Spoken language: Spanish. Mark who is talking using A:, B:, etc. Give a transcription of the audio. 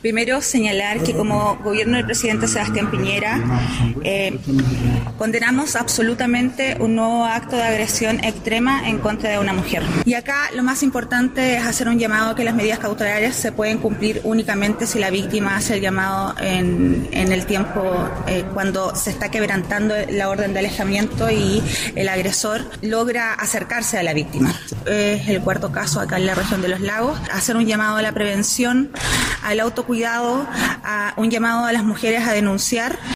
A: Primero, señalar que como gobierno del presidente Sebastián Piñera condenamos absolutamente un nuevo acto de agresión extrema en contra de una mujer. Y acá lo más importante es hacer un llamado a que las medidas cautelares se pueden cumplir únicamente si la víctima hace el llamado en el tiempo cuando se está quebrantando la orden de alejamiento y el agresor logra acercarse a la víctima. Es el cuarto caso acá en la región de Los Lagos. Hacer un llamado a la prevención, al autocuidado, un llamado a las mujeres a denunciar.